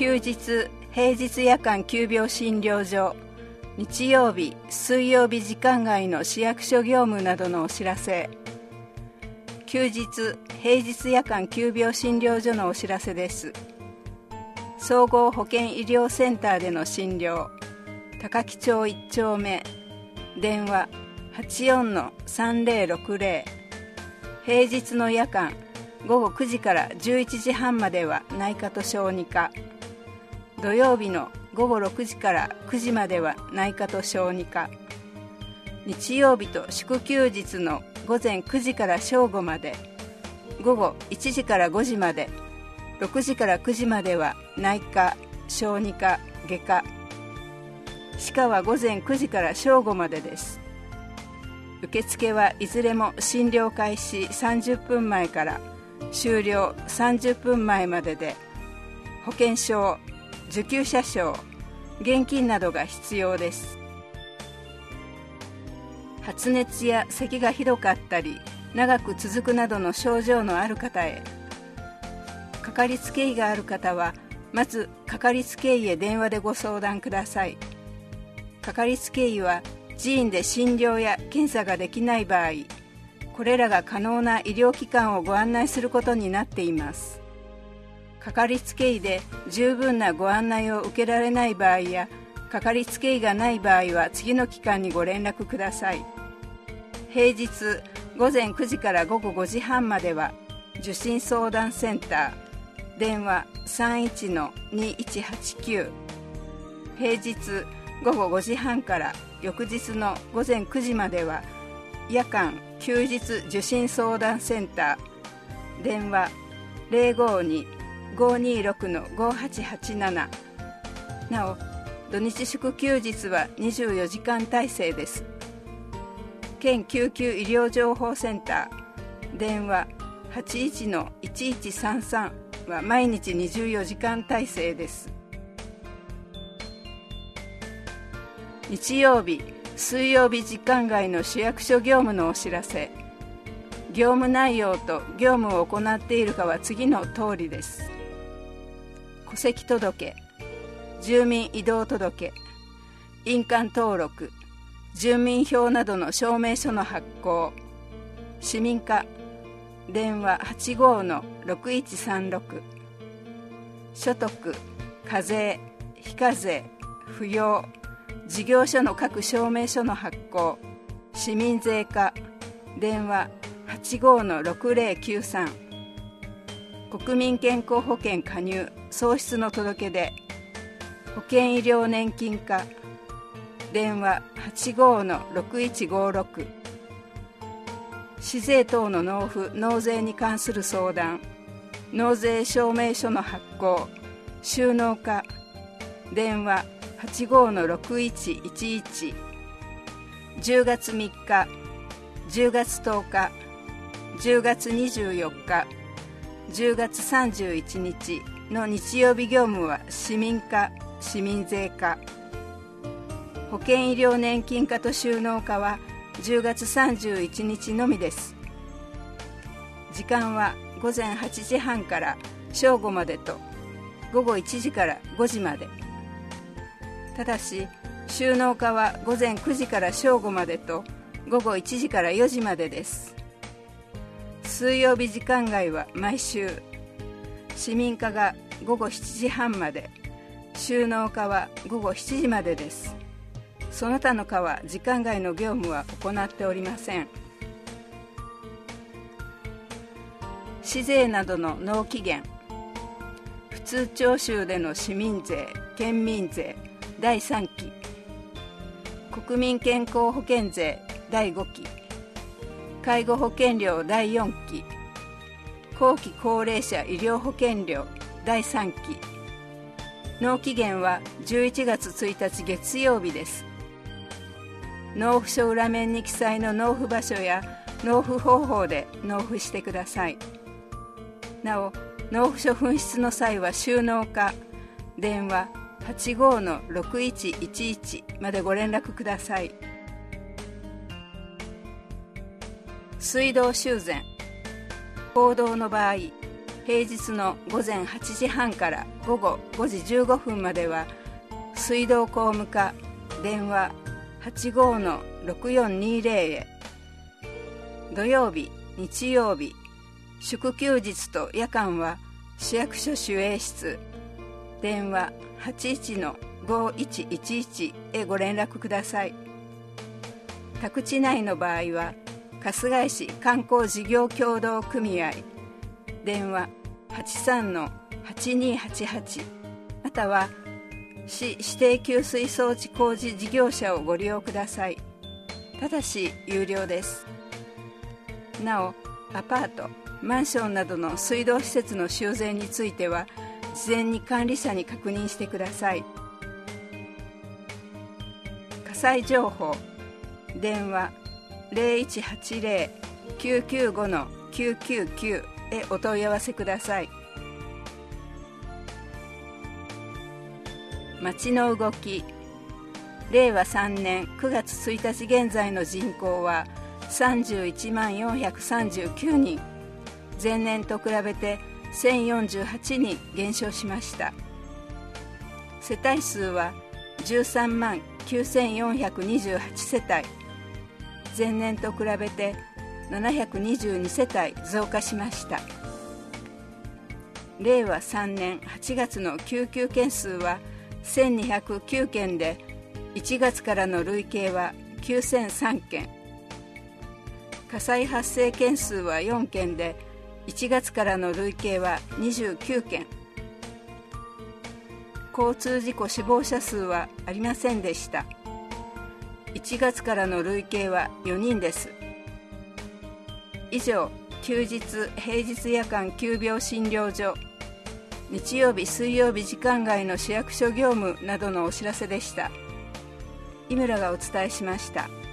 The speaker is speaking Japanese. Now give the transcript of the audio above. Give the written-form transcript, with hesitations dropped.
休日平日夜間急病診療所、日曜日水曜日時間外の市役所業務などのお知らせ。休日平日夜間急病診療所のお知らせです。総合保健医療センターでの診療、高木町1丁目、電話 84-3060。 平日の夜間午後9時から11時半までは内科と小児科、土曜日の午後6時から9時までは内科と小児科、日曜日と祝休日の午前9時から正午まで、午後1時から5時まで、6時から9時までは内科、小児科、外科、歯科は午前9時から正午までです。受付はいずれも診療開始30分前から終了30分前までで、保険証、受給者証、現金などが必要です。発熱や咳がひどかったり長く続くなどの症状のある方へ、かかりつけ医がある方はまずかかりつけ医へ電話でご相談ください。かかりつけ医は自院で診療や検査ができない場合、これらが可能な医療機関をご案内することになっています。かかりつけ医で十分なご案内を受けられない場合や、かかりつけ医がない場合は次の機関にご連絡ください。平日午前9時から午後5時半までは受診相談センター、電話 31-2189。 平日午後5時半から翌日の午前9時までは夜間休日受診相談センター、電話 052-526-5887。 なお土日祝休日は24時間体制です。県救急医療情報センター、電話 81-1133 は毎日24時間体制です。日曜日水曜日時間外の市役所業務のお知らせ。業務内容と業務を行っているかは次の通りです。戸籍届、住民移動届、印鑑登録、住民票などの証明書の発行、市民課、電話 85-6136。 所得、課税、非課税、扶養、事業所の各証明書の発行、市民税課、電話 85-6093。 国民健康保険加入・喪失の届け出、保険医療年金課、電話 85-6156。 市税等の納付・納税に関する相談、納税証明書の発行、収納課、電話 85-6111。 10月3日、10月10日、10月24日、10月31日の日曜日業務は市民課・市民税課、保険医療年金課と収納課は10月31日のみです。時間は午前8時半から正午までと午後1時から5時まで。ただし収納課は午前9時から正午までと午後1時から4時までです。水曜日時間外は毎週、市民課が午後7時半まで、収納課は午後7時までです。その他の課は時間外の業務は行っておりません。市税などの納期限、普通徴収での市民税・県民税第3期、国民健康保険税第5期、介護保険料第4期、後期高齢者医療保険料第3期。納期限は11月1日月曜日です。納付書裏面に記載の納付場所や納付方法で納付してください。なお、納付書紛失の際は収納課、電話 85-6111 までご連絡ください。水道修繕、公道の場合、 平日の午前8時半から午後5時15分までは水道公務課電話 85-6420 へ。土曜日、日曜日、祝休日と夜間は市役所守衛室電話 81-5111 へご連絡ください。宅地内の場合は春日井市観光事業協同組合電話 83-8288 または市指定給水装置工事事業者をご利用ください。ただし有料です。なお、アパート、マンションなどの水道施設の修繕については事前に管理者に確認してください。火災情報電話 0180-995-999 へお問い合わせください。町の動き。令和3年9月1日現在の人口は31万439人、前年と比べて1048人減少しました。世帯数は13万9428世帯、前年と比べて722世帯増加しました。令和3年8月の救急件数は1209件で、1月からの累計は9003件。火災発生件数は4件で、1月からの累計は29件。交通事故死亡者数はありませんでした。1月からの累計は4人です。以上、休日・平日夜間急病診療所、日曜日・水曜日時間外の市役所業務などのお知らせでした。井村がお伝えしました。